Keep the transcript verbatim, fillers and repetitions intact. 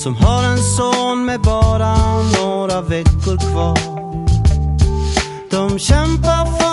som har en son med bara några veckor kvar. De kämpar för